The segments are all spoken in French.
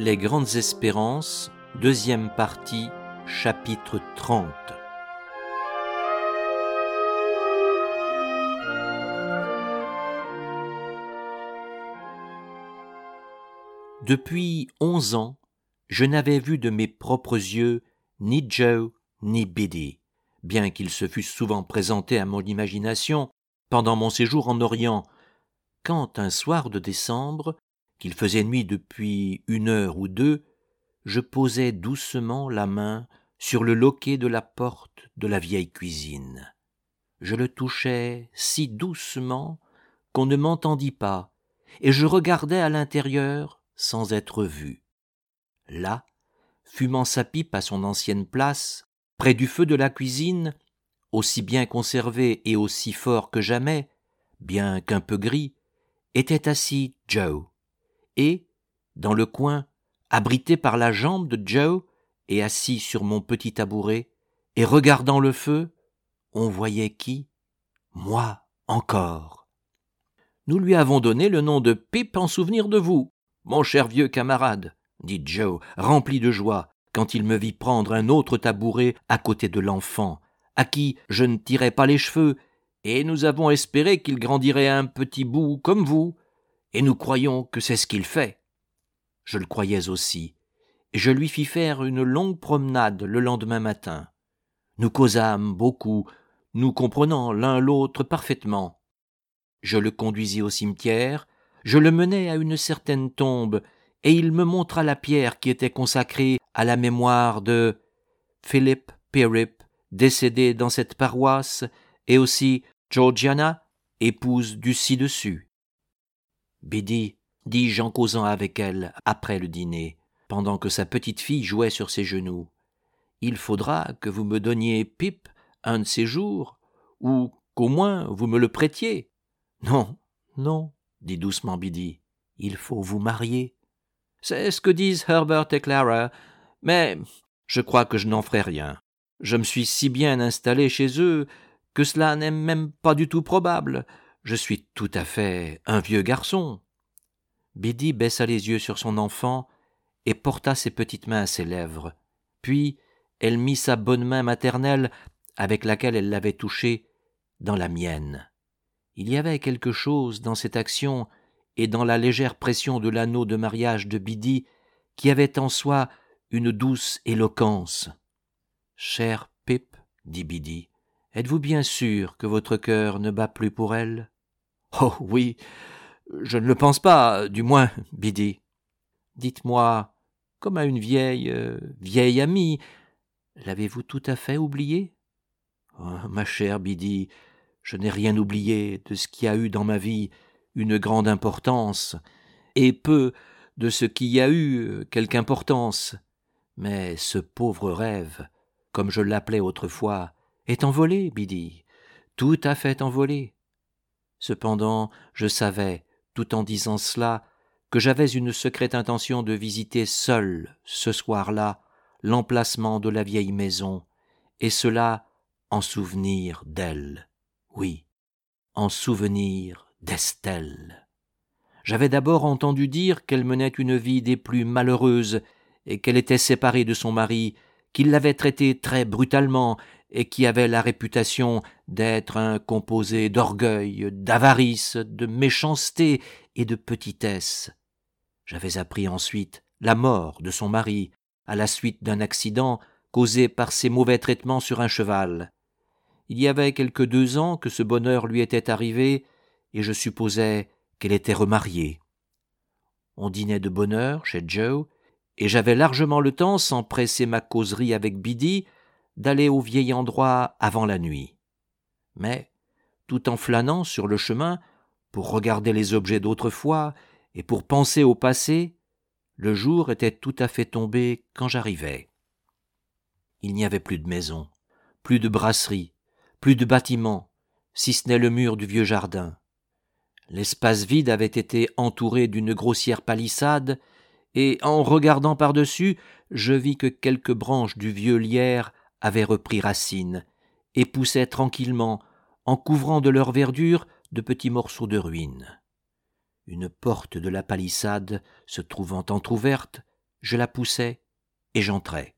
Les grandes espérances, deuxième partie, chapitre 30. Depuis 11 ans, je n'avais vu de mes propres yeux ni Joe ni Biddy, bien qu'ils se fussent souvent présentés à mon imagination pendant mon séjour en Orient, quand un soir de décembre, qu'il faisait nuit depuis 1 heure ou 2, je posai doucement la main sur le loquet de la porte de la vieille cuisine. Je le touchai si doucement qu'on ne m'entendit pas, et je regardai à l'intérieur sans être vu. Là, fumant sa pipe à son ancienne place, près du feu de la cuisine, aussi bien conservé et aussi fort que jamais, bien qu'un peu gris, était assis Joe. Et, dans le coin, abrité par la jambe de Joe et assis sur mon petit tabouret, et regardant le feu, on voyait qui ? Moi encore. Nous lui avons donné le nom de Pip en souvenir de vous, mon cher vieux camarade, dit Joe, rempli de joie, quand il me vit prendre un autre tabouret à côté de l'enfant, à qui je ne tirais pas les cheveux, et nous avons espéré qu'il grandirait un petit bout comme vous, et nous croyons que c'est ce qu'il fait. Je le croyais aussi, et je lui fis faire une longue promenade le lendemain matin. Nous causâmes beaucoup, nous comprenant l'un l'autre parfaitement. Je le conduisis au cimetière, je le menai à une certaine tombe, et il me montra la pierre qui était consacrée à la mémoire de Philip Pirrip, décédé dans cette paroisse, et aussi Georgiana, épouse du ci-dessus. Biddy, dis-je en causant avec elle après le dîner, pendant que sa petite fille jouait sur ses genoux, il faudra que vous me donniez Pip un de ces jours, ou qu'au moins vous me le prêtiez. Non, non, dit doucement Biddy, il faut vous marier. C'est ce que disent Herbert et Clara, mais je crois que je n'en ferai rien. Je me suis si bien installé chez eux que cela n'est même pas du tout probable. Je suis tout à fait un vieux garçon. Biddy baissa les yeux sur son enfant et porta ses petites mains à ses lèvres. Puis elle mit sa bonne main maternelle, avec laquelle elle l'avait touché, dans la mienne. Il y avait quelque chose dans cette action et dans la légère pression de l'anneau de mariage de Biddy qui avait en soi une douce éloquence. « Cher Pip, dit Biddy, êtes-vous bien sûr que votre cœur ne bat plus pour elle ?»« Oh oui, je ne le pense pas, du moins, Biddy. »« Dites-moi, comme à une vieille amie, l'avez-vous tout à fait oubliée ?»« Oh, ma chère Biddy, je n'ai rien oublié de ce qui a eu dans ma vie une grande importance, et peu de ce qui a eu quelque importance. Mais ce pauvre rêve, comme je l'appelais autrefois, est envolé, Biddy, tout à fait envolé. Cependant, je savais, tout en disant cela, que j'avais une secrète intention de visiter seul, ce soir-là, l'emplacement de la vieille maison, et cela en souvenir d'elle. Oui, en souvenir d'Estelle. J'avais d'abord entendu dire qu'elle menait une vie des plus malheureuses et qu'elle était séparée de son mari, qu'il l'avait traitée très brutalement et qui avait la réputation d'être un composé d'orgueil, d'avarice, de méchanceté et de petitesse. J'avais appris ensuite la mort de son mari à la suite d'un accident causé par ses mauvais traitements sur un cheval. Il y avait quelque 2 ans que ce bonheur lui était arrivé, et je supposais qu'elle était remariée. On dînait de bonne heure chez Joe, et j'avais largement le temps, sans presser ma causerie avec Biddy, d'aller au vieil endroit avant la nuit. Mais, tout en flânant sur le chemin, pour regarder les objets d'autrefois et pour penser au passé, le jour était tout à fait tombé quand j'arrivai. Il n'y avait plus de maison, plus de brasserie, plus de bâtiment, si ce n'est le mur du vieux jardin. L'espace vide avait été entouré d'une grossière palissade, et en regardant par-dessus, je vis que quelques branches du vieux lierre avaient repris racine, et poussaient tranquillement, en couvrant de leur verdure de petits morceaux de ruines. Une porte de la palissade se trouvant entr'ouverte, je la poussai et j'entrai.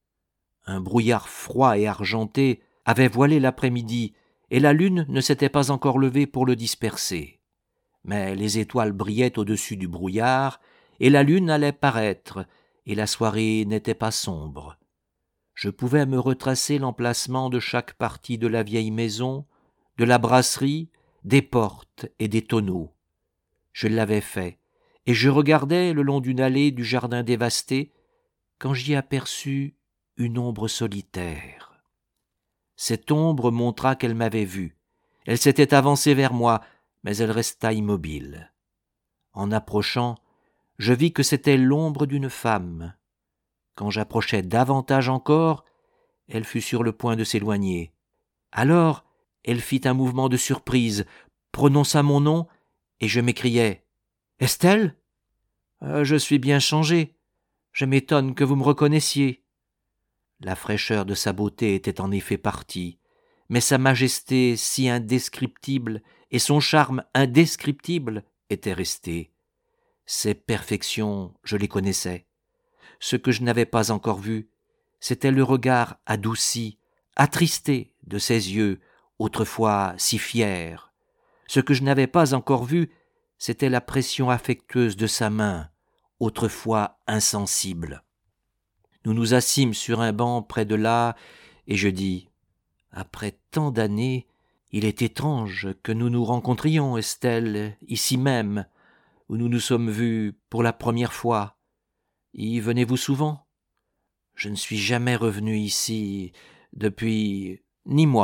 Un brouillard froid et argenté avait voilé l'après-midi, et la lune ne s'était pas encore levée pour le disperser. Mais les étoiles brillaient au-dessus du brouillard, et la lune allait paraître, et la soirée n'était pas sombre. Je pouvais me retracer l'emplacement de chaque partie de la vieille maison, de la brasserie, des portes et des tonneaux. Je l'avais fait, et je regardais le long d'une allée du jardin dévasté, quand j'y aperçus une ombre solitaire. Cette ombre montra qu'elle m'avait vu. Elle s'était avancée vers moi, mais elle resta immobile. En approchant, je vis que c'était l'ombre d'une femme. Quand j'approchai davantage encore, elle fut sur le point de s'éloigner. Alors, elle fit un mouvement de surprise, prononça mon nom, et je m'écriai « Estelle ? Je suis bien changé. Je m'étonne que vous me reconnaissiez. » La fraîcheur de sa beauté était en effet partie, mais sa majesté si indescriptible et son charme indescriptible étaient restés. Ses perfections, je les connaissais. Ce que je n'avais pas encore vu, c'était le regard adouci, attristé de ses yeux, autrefois si fiers. Ce que je n'avais pas encore vu, c'était la pression affectueuse de sa main, autrefois insensible. Nous nous assîmes sur un banc près de là, et je dis « Après tant d'années, il est étrange que nous nous rencontrions, Estelle, ici même, où nous nous sommes vus pour la première fois. Y venez-vous souvent ? Je ne suis jamais revenu ici depuis ni moi. »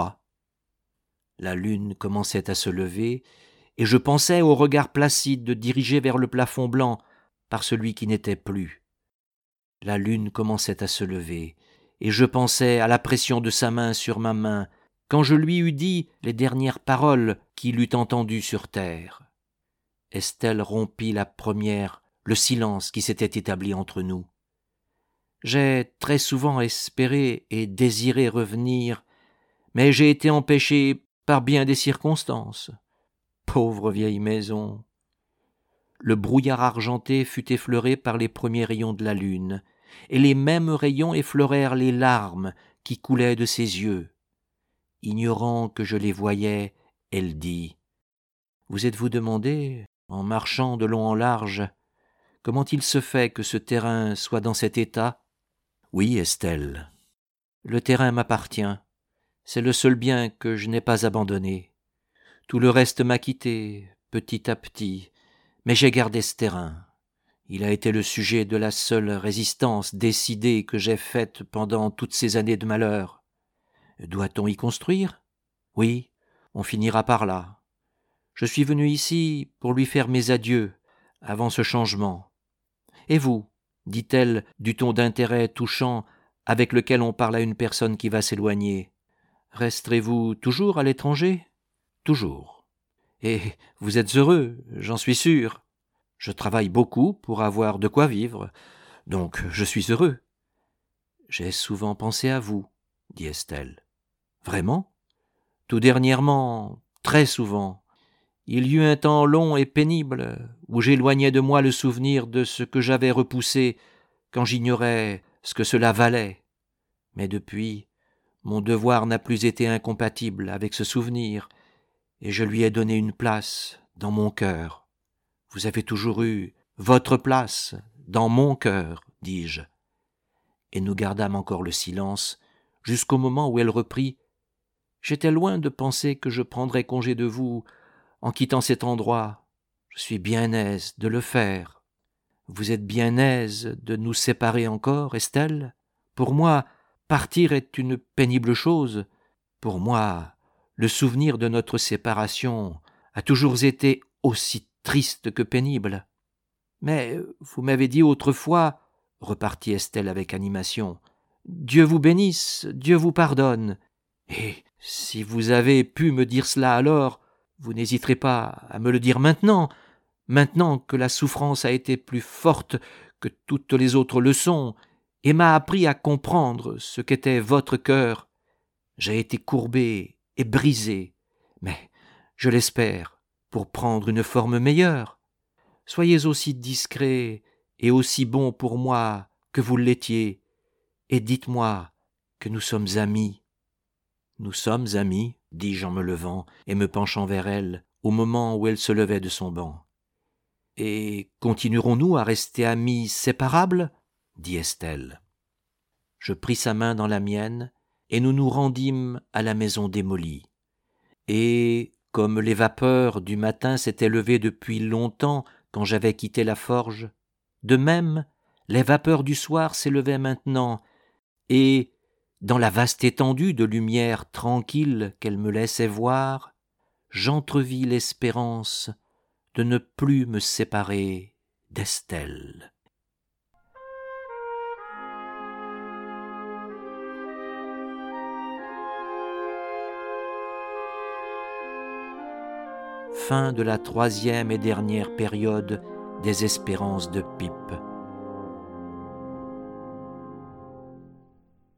La lune commençait à se lever, et je pensais au regard placide dirigé vers le plafond blanc par celui qui n'était plus. La lune commençait à se lever, et je pensais à la pression de sa main sur ma main, quand je lui eus dit les dernières paroles qu'il eût entendues sur terre. Estelle rompit la première, le silence qui s'était établi entre nous. J'ai très souvent espéré et désiré revenir, mais j'ai été empêché par bien des circonstances. Pauvre vieille maison. Le brouillard argenté fut effleuré par les premiers rayons de la lune, et les mêmes rayons effleurèrent les larmes qui coulaient de ses yeux. Ignorant que je les voyais, elle dit « Vous êtes-vous demandé, en marchant de long en large, comment il se fait que ce terrain soit dans cet état ? » « Oui, Estelle, le terrain m'appartient. C'est le seul bien que je n'ai pas abandonné. Tout le reste m'a quitté, petit à petit, mais j'ai gardé ce terrain. Il a été le sujet de la seule résistance décidée que j'ai faite pendant toutes ces années de malheur. Doit-on y construire ? Oui, on finira par là. Je suis venu ici pour lui faire mes adieux avant ce changement. Et vous ? Dit-elle du ton d'intérêt touchant avec lequel on parle à une personne qui va s'éloigner. Resterez-vous toujours à l'étranger ? Toujours. Et vous êtes heureux, j'en suis sûr. Je travaille beaucoup pour avoir de quoi vivre, donc je suis heureux. J'ai souvent pensé à vous, dit Estelle. Vraiment ? Tout dernièrement, très souvent. Il y eut un temps long et pénible où j'éloignais de moi le souvenir de ce que j'avais repoussé quand j'ignorais ce que cela valait. Mais depuis, mon devoir n'a plus été incompatible avec ce souvenir, et je lui ai donné une place dans mon cœur. Vous avez toujours eu votre place dans mon cœur, dis-je. Et nous gardâmes encore le silence jusqu'au moment où elle reprit « J'étais loin de penser que je prendrais congé de vous en quittant cet endroit. Je suis bien aise de le faire. Vous êtes bien aise de nous séparer encore, Estelle ? Pour moi, partir est une pénible chose. Pour moi, le souvenir de notre séparation a toujours été aussi triste que pénible. Mais vous m'avez dit autrefois, repartit Estelle avec animation, Dieu vous bénisse, Dieu vous pardonne. Et si vous avez pu me dire cela alors, vous n'hésiterez pas à me le dire maintenant que la souffrance a été plus forte que toutes les autres leçons et m'a appris à comprendre ce qu'était votre cœur. J'ai été courbé et brisé, mais, je l'espère, pour prendre une forme meilleure. Soyez aussi discret et aussi bon pour moi que vous l'étiez, et dites-moi que nous sommes amis. » »« Nous sommes amis, » dis-je en me levant et me penchant vers elle, au moment où elle se levait de son banc. « Et continuerons-nous à rester amis séparables ?» dit Estelle. Je pris sa main dans la mienne, et nous nous rendîmes à la maison démolie. Et, comme les vapeurs du matin s'étaient levées depuis longtemps quand j'avais quitté la forge, de même, les vapeurs du soir s'élevaient maintenant, et, dans la vaste étendue de lumière tranquille qu'elle me laissait voir, j'entrevis l'espérance de ne plus me séparer d'Estelle. Fin de la 3e et dernière période des Espérances de Pipe.